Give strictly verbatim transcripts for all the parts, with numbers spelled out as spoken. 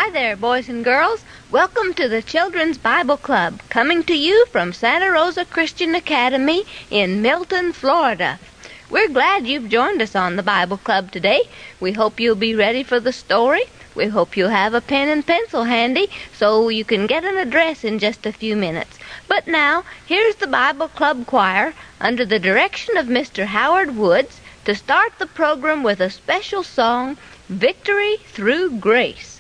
Hi there, boys and girls. Welcome to the Children's Bible Club, coming to you from Santa Rosa Christian Academy in Milton, Florida. We're glad you've joined us on the Bible Club today. We hope you'll be ready for the story. We hope you'll have a pen and pencil handy so you can get an address in just a few minutes. But now, here's the Bible Club Choir, under the direction of Mister Howard Woods, to start the program with a special song, Victory Through Grace.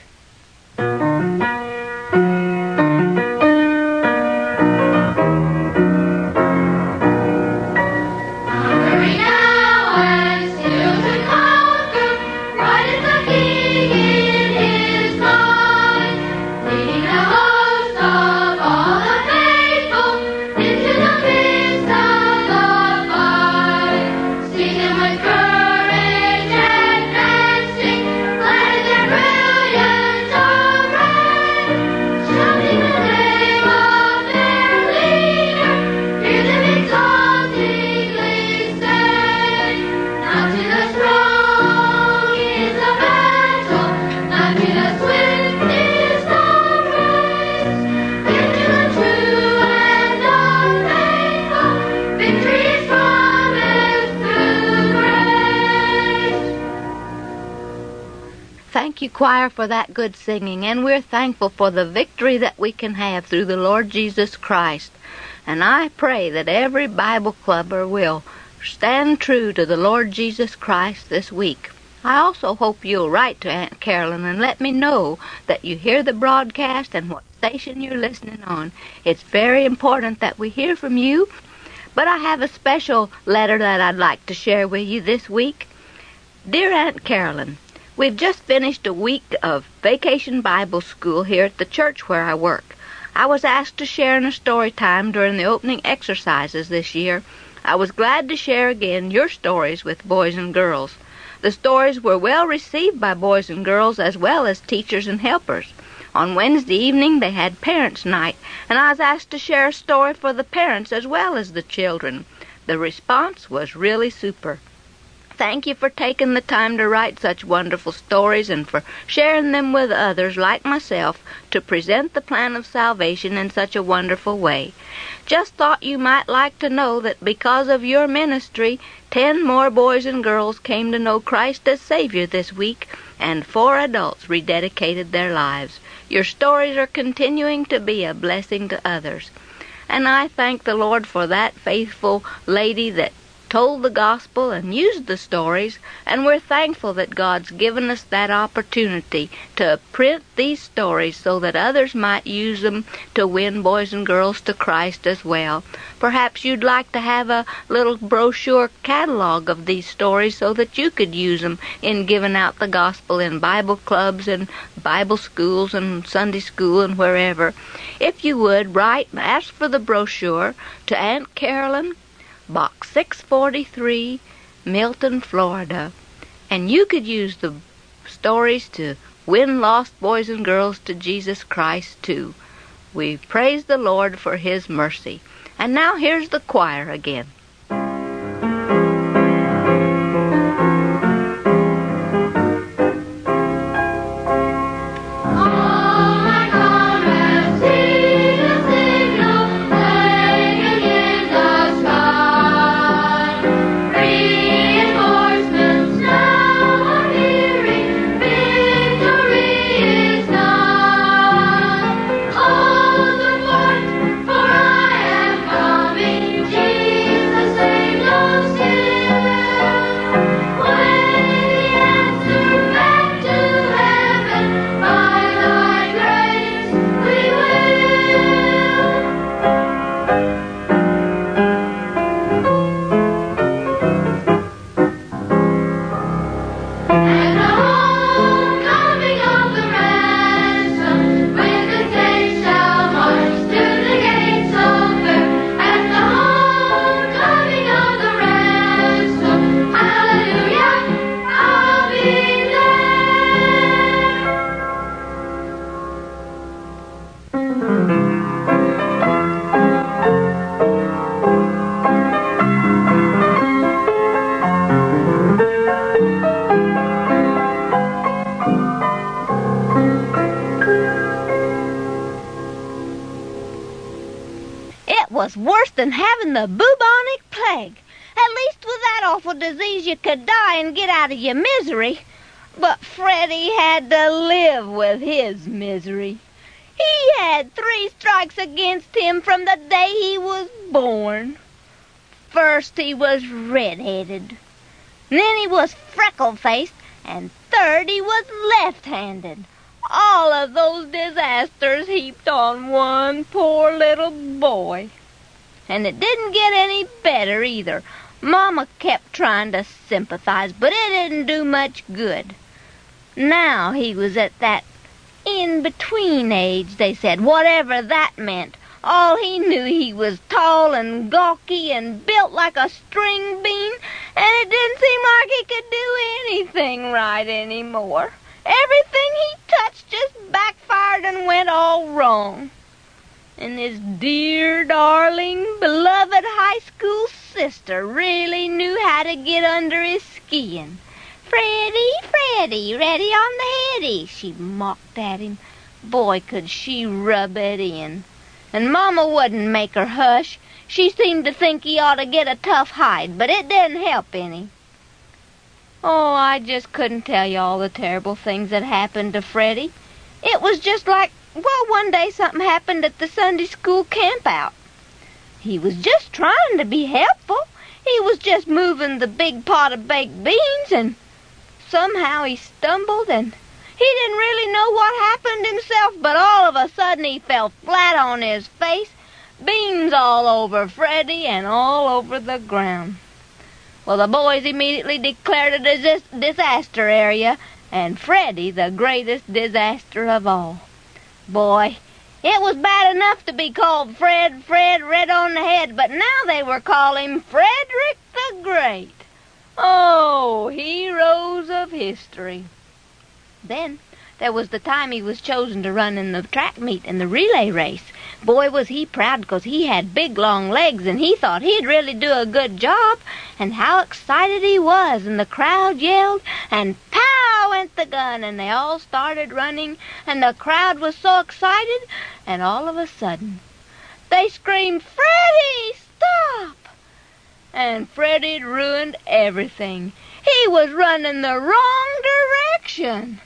Thank you, choir, for that good singing, and we're thankful for the victory that we can have through the Lord Jesus Christ. And I pray that every Bible clubber will stand true to the Lord Jesus Christ this week. I also hope you'll write to Aunt Carolyn and let me know that you hear the broadcast and what station you're listening on. It's very important that we hear from you. But I have a special letter that I'd like to share with you this week. Dear Aunt Carolyn, we've just finished a week of Vacation Bible School here at the church where I work. I was asked to share in a story time during the opening exercises this year. I was glad to share again your stories with boys and girls. The stories were well received by boys and girls as well as teachers and helpers. On Wednesday evening they had Parents' Night, and I was asked to share a story for the parents as well as the children. The response was really super. Thank you for taking the time to write such wonderful stories and for sharing them with others like myself to present the plan of salvation in such a wonderful way. Just thought you might like to know that because of your ministry, ten more boys and girls came to know Christ as Savior this week, and four adults rededicated their lives. Your stories are continuing to be a blessing to others. And I thank the Lord for that faithful lady that told the gospel and used the stories, and we're thankful that God's given us that opportunity to print these stories so that others might use them to win boys and girls to Christ as well. Perhaps you'd like to have a little brochure catalog of these stories so that you could use them in giving out the gospel in Bible clubs and Bible schools and Sunday school and wherever. If you would, write and ask for the brochure to Aunt Carolyn, Box six forty-three, Milton, Florida. And you could use the stories to win lost boys and girls to Jesus Christ, too. We praise the Lord for His mercy. And now here's the choir again. Jesus was worse than having the bubonic plague. At least with that awful disease you could die and get out of your misery. But Freddie had to live with his misery. He had three strikes against him from the day he was born. First he was red-headed, then he was freckle-faced, and third he was left-handed. All of those disasters heaped on one poor little boy. And it didn't get any better either. Mama kept trying to sympathize, but it didn't do much good. Now he was at that in-between age, they said, whatever that meant. All he knew, he was tall and gawky and built like a string bean, and it didn't seem like he could do anything right anymore. Everything he touched just backfired and went all wrong. And his dear, darling, beloved high school sister really knew how to get under his skin. "Freddie, Freddie, ready on the heady," she mocked at him. Boy, could she rub it in. And Mama wouldn't make her hush. She seemed to think he ought to get a tough hide, but it didn't help any. Oh, I just couldn't tell you all the terrible things that happened to Freddie. It was just like, well, one day something happened at the Sunday school campout. He was just trying to be helpful. He was just moving the big pot of baked beans, and somehow he stumbled, and he didn't really know what happened himself, but all of a sudden he fell flat on his face, beans all over Freddie and all over the ground. Well, the boys immediately declared it a dis- disaster area, and Freddie the greatest disaster of all. Boy, it was bad enough to be called Fred, Fred, red on the head, but now they were calling him Frederick the Great. Oh, heroes of history. Then there was the time he was chosen to run in the track meet and the relay race. Boy, was he proud, because he had big, long legs, and he thought he'd really do a good job. And how excited he was, and the crowd yelled, and pow went the gun, and they all started running, and the crowd was so excited, and all of a sudden they screamed, "Freddie, stop!" And Freddie'd ruined everything. He was running the wrong direction.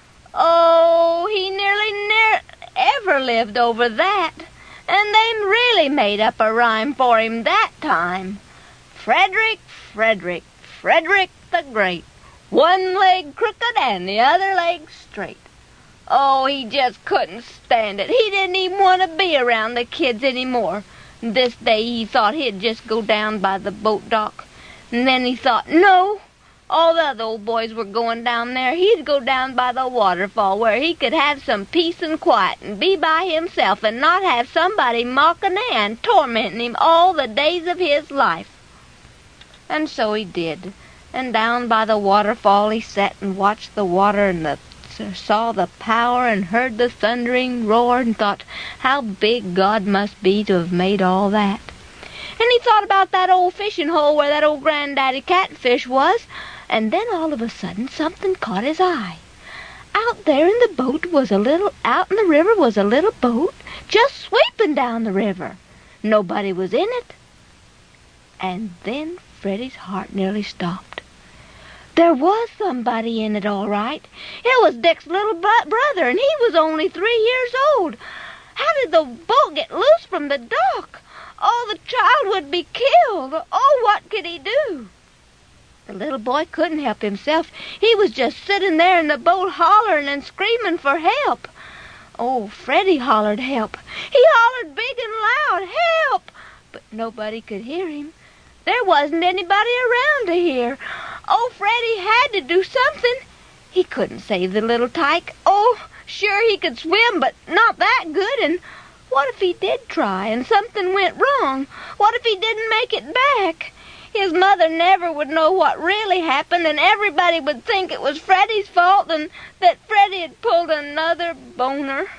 Oh, he nearly never ever lived over that, and they really made up a rhyme for him that time. Frederick, Frederick, Frederick the Great, one leg crooked and the other leg straight. Oh, he just couldn't stand it. He didn't even want to be around the kids anymore. This day he thought he'd just go down by the boat dock. And then he thought, no, all the other old boys were going down there. He'd go down by the waterfall where he could have some peace and quiet and be by himself and not have somebody mocking and tormenting him all the days of his life. And so he did. And down by the waterfall he sat and watched the water and the saw the power and heard the thundering roar and thought how big God must be to have made all that. And he thought about that old fishing hole where that old granddaddy catfish was, and then all of a sudden something caught his eye. Out there in the boat was a little, out in the river was a little boat just sweeping down the river. Nobody was in it. And then Freddie's heart nearly stopped. There was somebody in it, all right. It was Dick's little brother, and he was only three years old. How did the boat get loose from the dock? Oh, the child would be killed. Oh, what could he do? The little boy couldn't help himself. He was just sitting there in the boat hollering and screaming for help. Oh, Freddie hollered help. He hollered big and loud, help! But nobody could hear him. There wasn't anybody around to hear. Oh, Freddie had to do something. He couldn't save the little tyke. Oh, sure he could swim, but not that good. And what if he did try and something went wrong? What if he didn't make it back? His mother never would know what really happened, and everybody would think it was Freddie's fault and that Freddie had pulled another boner.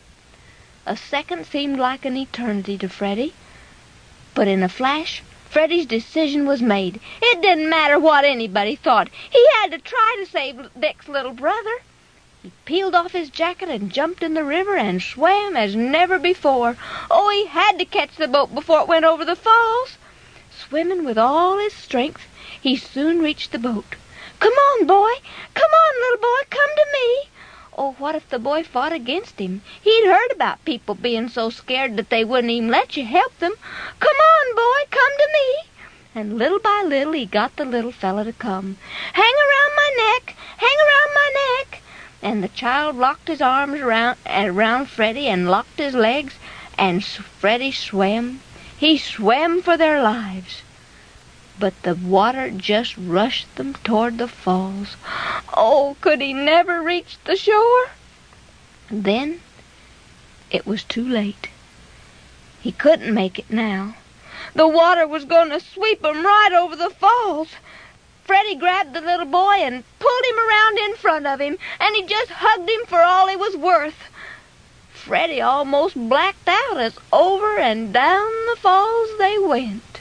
A second seemed like an eternity to Freddie, but in a flash, Freddie's decision was made. It didn't matter what anybody thought. He had to try to save Dick's little brother. He peeled off his jacket and jumped in the river and swam as never before. Oh, he had to catch the boat before it went over the falls. Swimming with all his strength, he soon reached the boat. "Come on, boy! Come on, little boy! Come to me!" Oh, what if the boy fought against him? He'd heard about people being so scared that they wouldn't even let you help them. "Come on, boy! Come to me!" And little by little he got the little fella to come. "Hang around my neck! Hang around my neck!" And the child locked his arms around, around Freddie and locked his legs, and Freddie swam. He swam for their lives. But the water just rushed them toward the falls. Oh, could he never reach the shore? Then it was too late. He couldn't make it now. The water was going to sweep him right over the falls. Freddie grabbed the little boy and pulled him around in front of him, and he just hugged him for all he was worth. Freddie almost blacked out as over and down the falls they went.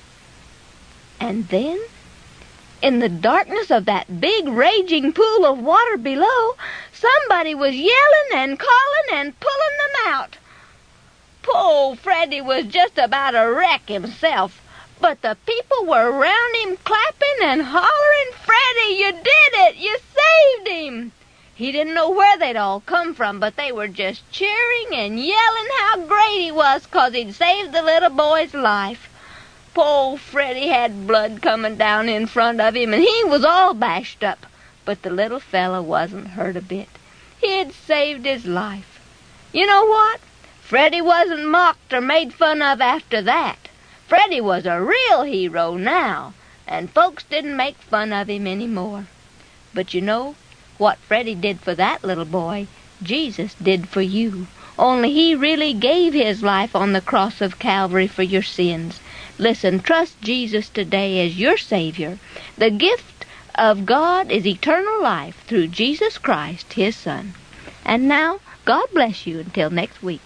And then, in the darkness of that big raging pool of water below, somebody was yelling and calling and pulling them out. Poor Freddie was just about a wreck himself, but the people were around him clapping and hollering, "Freddie, you did it! You saved him!" He didn't know where they'd all come from, but they were just cheering and yelling how great he was 'cause he'd saved the little boy's life. Poor Freddie had blood coming down in front of him, and he was all bashed up, but the little fella wasn't hurt a bit. He'd saved his life. You know what? Freddie wasn't mocked or made fun of after that. Freddie was a real hero now, and folks didn't make fun of him any more. But you know, what Freddie did for that little boy, Jesus did for you. Only he really gave his life on the cross of Calvary for your sins. Listen, trust Jesus today as your Savior. The gift of God is eternal life through Jesus Christ, His Son. And now, God bless you until next week.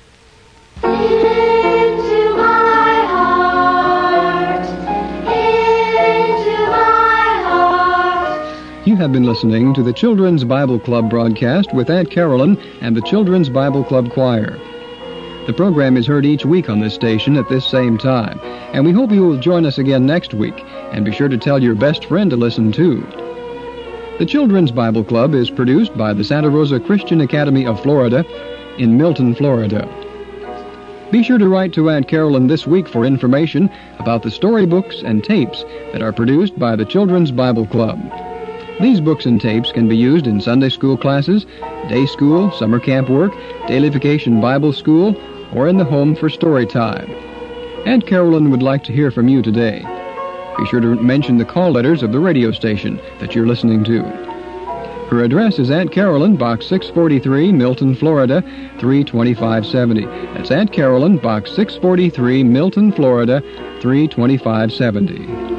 Into my heart, into my heart. You have been listening to the Children's Bible Club broadcast with Aunt Carolyn and the Children's Bible Club Choir. The program is heard each week on this station at this same time, and we hope you will join us again next week, and be sure to tell your best friend to listen too. The Children's Bible Club is produced by the Santa Rosa Christian Academy of Florida in Milton, Florida. Be sure to write to Aunt Carolyn this week for information about the storybooks and tapes that are produced by the Children's Bible Club. These books and tapes can be used in Sunday school classes, day school, summer camp work, daily vacation Bible school, or in the home for story time. Aunt Carolyn would like to hear from you today. Be sure to mention the call letters of the radio station that you're listening to. Her address is Aunt Carolyn, Box six forty-three, Milton, Florida, three twenty-five seventy. That's Aunt Carolyn, Box six forty-three, Milton, Florida, three twenty-five seventy.